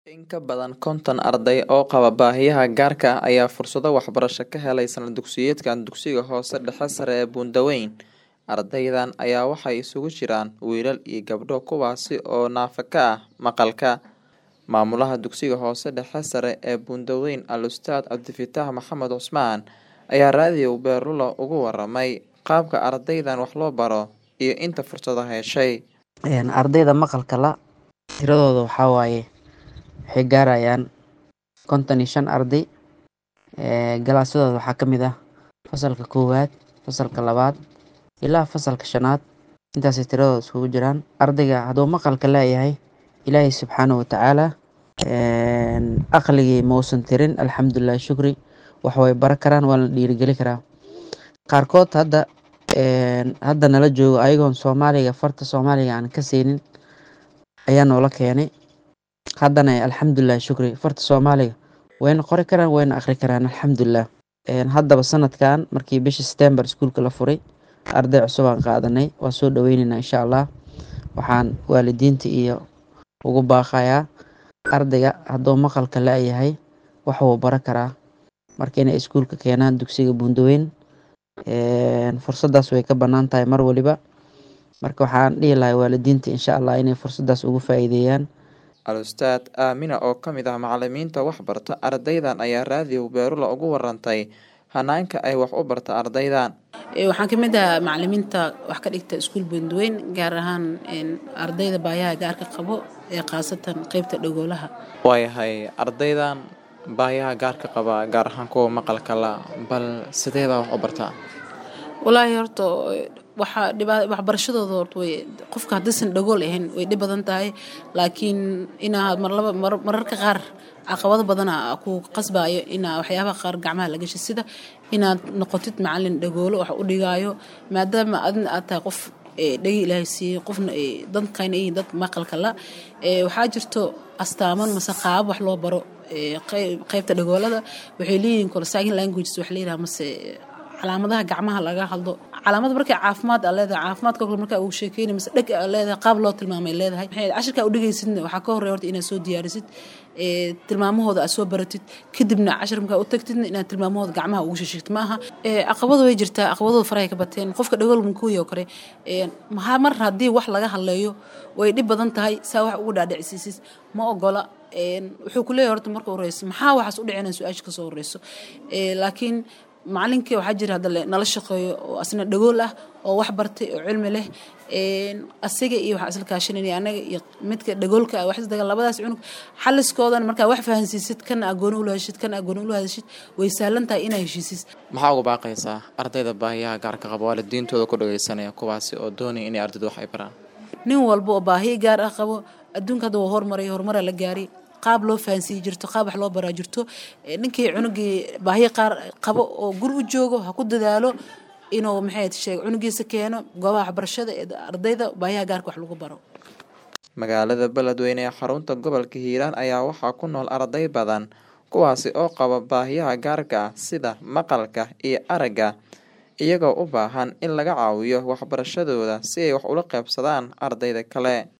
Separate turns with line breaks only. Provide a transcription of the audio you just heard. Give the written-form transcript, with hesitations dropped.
In ka badan 50 arday oo qaba baahiyaha gaarka ah ayaa fursado waxbarasho ka helay sanad dugsiyeedkan dugsiga hoose dhexe sare ee Buundaweyn. Ardaydan ayaa waxay isugu jiraan wiilal iyo gabdho kuwaasi oo naafo ka ah maqalka. Maamulaha dugsiga hoose dhexe sare ee Buundaweyn Al-Ustaad Cabdifataax Maxamed Cusmaan ayaa raadiyo Beerlulo ugu waramay qaabka ardaydan wax loo baro iyo inta fursado heshay.
Ardayda maqalka la tiradooda waxaa waaye waxay gaarayaan 55 arday. Galaasyadooda waxaa ka mid ah fasalka koowaad, fasalka labaad ilaa fasalka shanaad. Intaasay tiradooda isugu jiraan. Ardayga hadduu maqalka leeyahay Ilaahay subxaanahu wa tacaala aqligii mausan tirin, alxamdulilah shukri, wax way bara karaan, waa la dhiirigeli karaa. Qaarkood hadda nala joogo ayagoon Soomaaliga farta Soomaaliga aan ka siinin ayaa noola keenay. Haddana alxamdulilah shukri, farta Soomaaliga wayna qori karaan, wayna akhri karaan, alxamdulilah. Haddaba sanadkan markii bishii September iskuulka la furay, arday cusub aan qaadanay, waa soo dhaweynaynaa insha Allah. Waxaan waalidiinta iyo ugu baaqayaa ardayga hadduu maqalka leeyahay wax wuu bara karaa. Marka inay iskuulka keenaan dugsiga Buundaweyn, fursadaas way ka bannaan tahay mar waliba. Marka waxaan dhihi lahaa waalidiinta insha Allah inay fursadaas ugu faa'iideeyaan.
Al-Ustaad Aamina oo ka mid ah macallimiinta wax barta ardaydan ayaa raadiyo Beerlulo ugu warantay hanaanka ay wax u barta ardaydan.
Waxaan ka mid ah macallimiinta wax ka dhigta iskuul Buundaweyn, gaar ahaan ardayda baahiyaha gaarka qabo ee khaasatan qaybta dhagoolaha.
Waayahay ardaydan baahiyaha gaarka qaba gaar ahaan kuwa maqalka la, bal sidee baa wax u bartaa?
Wallaahi horta waxbarashadooda horta way qofka haddaysan dhagool ahayn way dhib badan tahay, laakiin inaad mararka qaar caqabado badan ku qasbayo inaa waxyaabaha qaar gacmaha la gashay, sida inaad noqotid macallin dhagoolo wax u dhigaayo, maadaama aad tahay qof dhagi Ilaahay siiyey, qofna dadkayna yihiin dad maqalka la. Waxaa jirto astaaman mase qaab wax loo baro qaybta dhagoolada. Waxay leeyihiin kala sign languages wax la yiraahdo mase calaamadaha gacmaha laga hadlo. Calaamad markay caafimaad leedahay, caafimaadka kale marka uu sheekeynay mase dhag leedahay, qaab loo tilmaamay leedahay. Cashirka u dhageysidna waxaa ka horeeya horta inaad soo diyaarisid tilmaamahooda aad soo baratid, kadibna cashirka u tagtidna inaad tilmaamahooda gacmaha ugu sheegtid. Maaha caqabado way jirtaa, caqabadooda farahay ka bateen. Qofka dhagool ku yahay kare mar haddii wax laga hadlayo way dhib badan tahay, saa wax ugu dhaadhicisiisid ma ogola. Wuxuu ku leeyahay horta marka horeysa maxaa waxaas u dhicina su'aasha ka soo horeyso. Laakiin macallinkii waxaa jira hadda nala shaqeeyo oo asna dhagool ah oo wax bartay oo cilmi leh, asiga iyo waxa isla kaashanayay anaga iyo midka dhagoolka wax isdaga labadaas cunug xaliskoodan marka wax fahansiisid kan agoon u lahashid kan agoon u lahashid way sahlan tahay inay heshiisis.
Maxaa ugu baaqaysaa ardayda baahiyaha gaarka qaba waalidiintooda ku dhageysanaya kuwaasi oo doonaya inay ardaydu wax ay baraan?
Nin walba oo baahiyo gaar ah qabo adduunka hadda horumar la gaari, qaab loo fahansiin jirto, qaab wax loo baraa jirto. Ninkii cunugii baahiyo qaar qabo oo guri u joogo ha ku dadaalo inuu cunugiisa keeno goobaha waxbarashada ee ardayda baahiyaha gaarka wax lagu baro.
Magaalada Beledweyne ee xarunta gobolka Hiiraan ayaa waxaa ku nool arday badan kuwaasi oo qaba baahiyaha gaarka ah sida maqalka iyo aragga, iyagoo u baahan in laga caawiyo waxbarashadooda si ay wax ula qaybsadaan ardayda kale.